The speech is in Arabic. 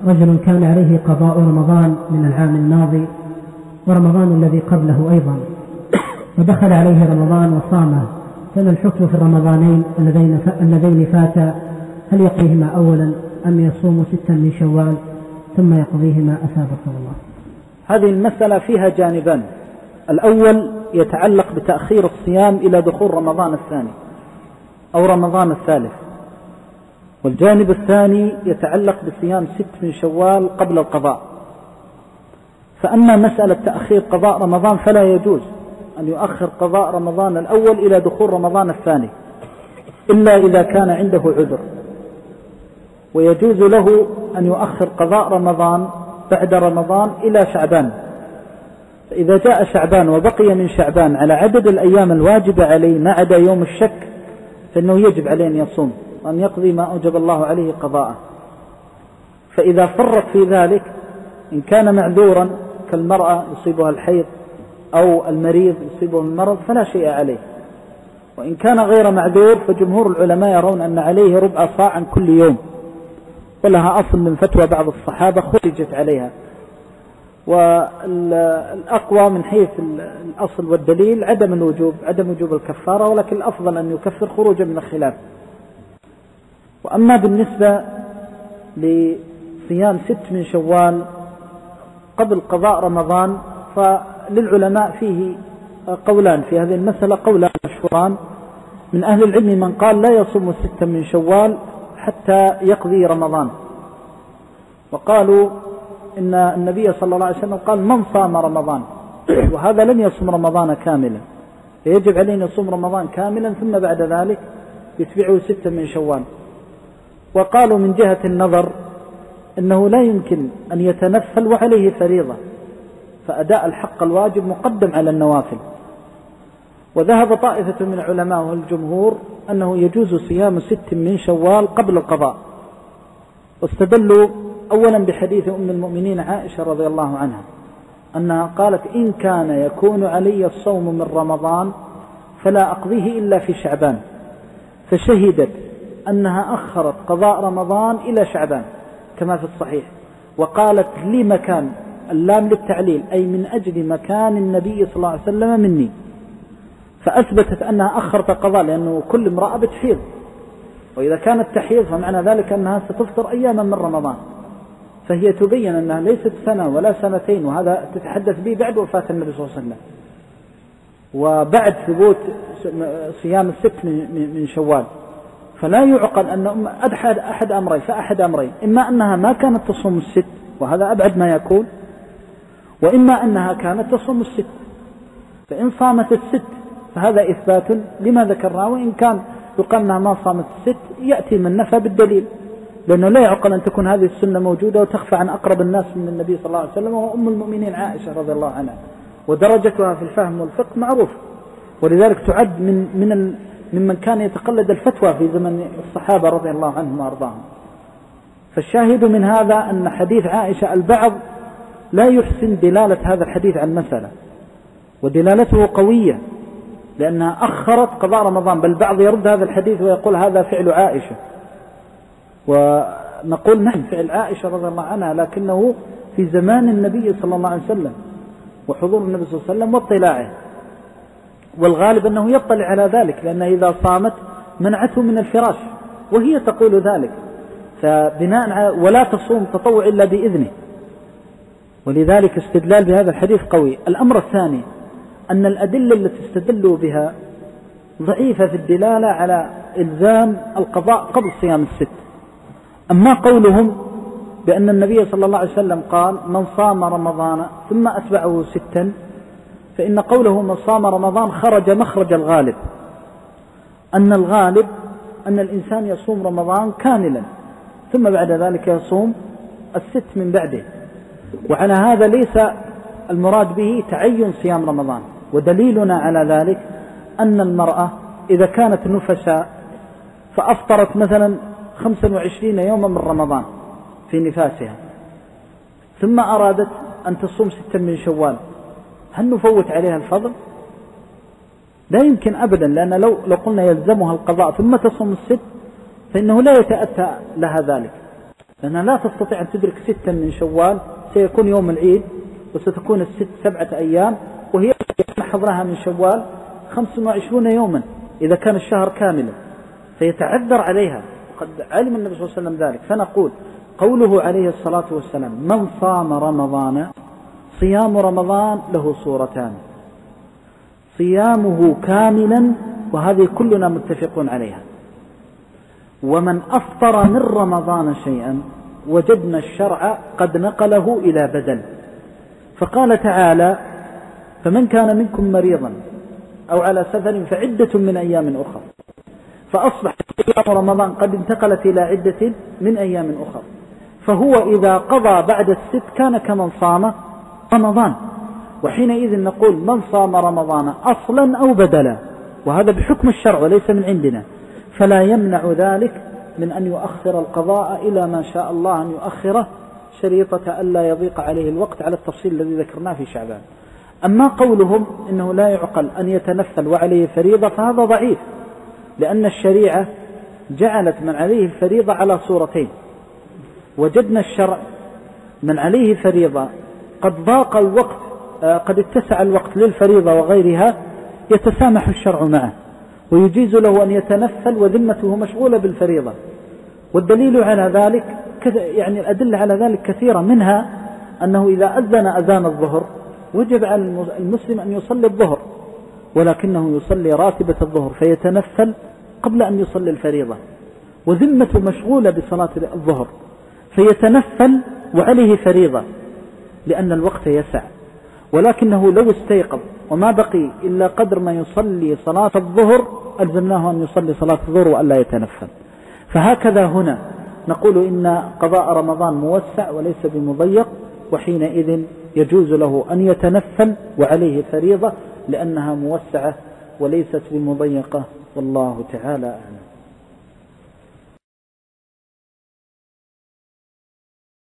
رجل كان عليه قضاء رمضان من العام الماضي ورمضان الذي قبله أيضا، ودخل عليه رمضان وصامه، فما الحكم في الرمضانين اللذين فاتا؟ هل يقضيهما أولا أم يصوم 6 من شوال ثم يقضيهما؟ أثابكم الله. هذه المسألة فيها جانبان. الأول يتعلق بتأخير الصيام إلى دخول رمضان الثاني أو رمضان الثالث، والجانب الثاني يتعلق بصيام 6 من شوال قبل القضاء. فأما مسألة تأخير قضاء رمضان فلا يجوز أن يؤخر قضاء رمضان الأول إلى دخول رمضان الثاني إلا إذا كان عنده عذر، ويجوز له أن يؤخر قضاء رمضان بعد رمضان إلى شعبان. فإذا جاء شعبان وبقي من شعبان على عدد الأيام الواجبة عليه ما عدا يوم الشك، فإنه يجب عليه أن يصوم وأن يقضي ما أوجب الله عليه قضاءه. فإذا فرط في ذلك، إن كان معذورا كالمرأة يصيبها الحيض أو المريض يصيبه المرض فلا شيء عليه، وإن كان غير معذور فجمهور العلماء يرون أن عليه ربع صاع كل يوم، ولها أصل من فتوى بعض الصحابة خرجت عليها. والأقوى من حيث الأصل والدليل عدم وجوب الكفارة، ولكن الأفضل أن يكفر خروجا من الخلاف. وأما بالنسبة لصيام 6 من شوال قبل قضاء رمضان فللعلماء فيه قولان في هذه المسألة، قولان مشهوران من أهل العلم: من قال لا يصوم 6 من شوال حتى يقضي رمضان، وقالوا إن النبي صلى الله عليه وسلم قال: من صام رمضان، وهذا لم يصوم رمضان كاملا، فيجب عليه أن يصوم رمضان كاملا ثم بعد ذلك يتبعه 6 من شوال. وقالوا من جهة النظر إنه لا يمكن أن يتنفل وعليه فريضة، فأداء الحق الواجب مقدم على النوافل. وذهب طائفة من العلماء والجمهور أنه يجوز صيام 6 من شوال قبل القضاء، واستدلوا أولا بحديث أم المؤمنين عائشة رضي الله عنها أنها قالت: إن كان يكون علي الصوم من رمضان فلا أقضيه إلا في شعبان، فشهدت أنها أخرت قضاء رمضان إلى شعبان كما في الصحيح. وقالت: لي مكان، اللام للتعليل، أي من أجل مكان النبي صلى الله عليه وسلم مني، فأثبتت أنها أخرت قضاء، لأنه كل امرأة بتحيض، وإذا كانت تحيض فمعنى ذلك أنها ستفطر أياما من رمضان، فهي تبين أنها ليست سنة ولا سنتين، وهذا تتحدث به بعد وفاة النبي صلى الله عليه وسلم وبعد ثبوت صيام 6 من شوال. فلا يعقل أن أحد أمرين، فأحد أمرين: إما أنها ما كانت تصوم 6 وهذا أبعد ما يكون، وإما أنها كانت تصوم 6. فإن صامت 6 فهذا إثبات لما ذكرناه، وإن كان يقال أنها ما صامت 6 يأتي من نفى بالدليل، لأنه لا يعقل أن تكون هذه السنة موجودة وتخفى عن أقرب الناس من النبي صلى الله عليه وسلم، وهو أم المؤمنين عائشة رضي الله عنها، ودرجتها في الفهم والفقه معروف، ولذلك تعد ممن كان يتقلد الفتوى في زمن الصحابة رضي الله عنهم وأرضاهم. فالشاهد من هذا أن حديث عائشة البعض لا يحسن دلالة هذا الحديث عن مسألة، ودلالته قوية لأنها أخرت قضاء رمضان، بل بعض يرد هذا الحديث ويقول هذا فعل عائشة، ونقول نعم فعل عائشة رضي الله عنها، لكنه في زمان النبي صلى الله عليه وسلم وحضور النبي صلى الله عليه وسلم واطلاعه، والغالب أنه يطلع على ذلك، لأن إذا صامت منعته من الفراش وهي تقول ذلك، فبناء على ولا تصوم تطوع إلا بإذنه، ولذلك استدلال بهذا الحديث قوي. الأمر الثاني أن الأدلة التي استدلوا بها ضعيفة في الدلالة على إلزام القضاء قبل صيام 6. أما قولهم بأن النبي صلى الله عليه وسلم قال: من صام رمضان ثم أتبعه 6، فإن قوله من صام رمضان خرج مخرج الغالب، أن الغالب أن الإنسان يصوم رمضان كاملا ثم بعد ذلك يصوم 6 من بعده، وعلى هذا ليس المراد به تعين صيام رمضان. ودليلنا على ذلك أن المرأة إذا كانت نفساء فأفطرت مثلا 25 يوما من رمضان في نفاسها، ثم أرادت أن تصوم 6 من شوال، هل نفوت عليها الفضل؟ لا يمكن أبدا، لأن لو قلنا يلزمها القضاء ثم تصوم 6 فإنه لا يتأتى لها ذلك، لأنها لا تستطيع أن تدرك 6 من شوال، سيكون يوم العيد وستكون 7 أيام، وهي نحض لها من شوال 25 يوما إذا كان الشهر كاملا، فيتعذر عليها. قد علم النبي صلى الله عليه وسلم ذلك. فنقول قوله عليه الصلاة والسلام من صام رمضان، صيام رمضان له صورتان: صيامه كاملا، وهذه كلنا متفقون عليها، ومن أفطر من رمضان شيئا وجدنا الشرع قد نقله إلى بدل. فقال تعالى: فمن كان منكم مريضا أو على سفر فعدة من أيام أخرى، فأصبح صيام رمضان قد انتقلت إلى عدة من أيام أخرى، فهو إذا قضى بعد 6 كان كمن صام رمضان. وحينئذ نقول من صام رمضان أصلا أو بدلا، وهذا بحكم الشرع وليس من عندنا، فلا يمنع ذلك من أن يؤخر القضاء إلى ما شاء الله أن يؤخره، شريطة ألا يضيق عليه الوقت على التفصيل الذي ذكرناه في شعبان. أما قولهم إنه لا يعقل أن يتنفل وعليه فريضة فهذا ضعيف، لأن الشريعة جعلت من عليه الفريضة على صورتين. وجدنا الشرع من عليه فريضة قد ضاق الوقت، قد اتسع الوقت للفريضة وغيرها، يتسامح الشرع معه ويجيز له أن يتنفل وذمته مشغولة بالفريضة. والدليل على ذلك يعني الأدلة على ذلك كثيرة، منها أنه إذا أذن أذان الظهر وجب على المسلم أن يصلي الظهر، ولكنه يصلي راتبة الظهر فيتنفل قبل أن يصلي الفريضة، وذمته مشغولة بصلاة الظهر فيتنفل وعليه فريضة لأن الوقت يسع. ولكنه لو استيقظ وما بقي إلا قدر ما يصلي صلاة الظهر ألزمناه أن يصلي صلاة الظهر وألا يتنفل. فهكذا هنا نقول إن قضاء رمضان موسع وليس بمضيق، وحينئذ يجوز له أن يتنفل وعليه فريضة لأنها موسعة وليست بمضيقة، والله تعالى أعلم.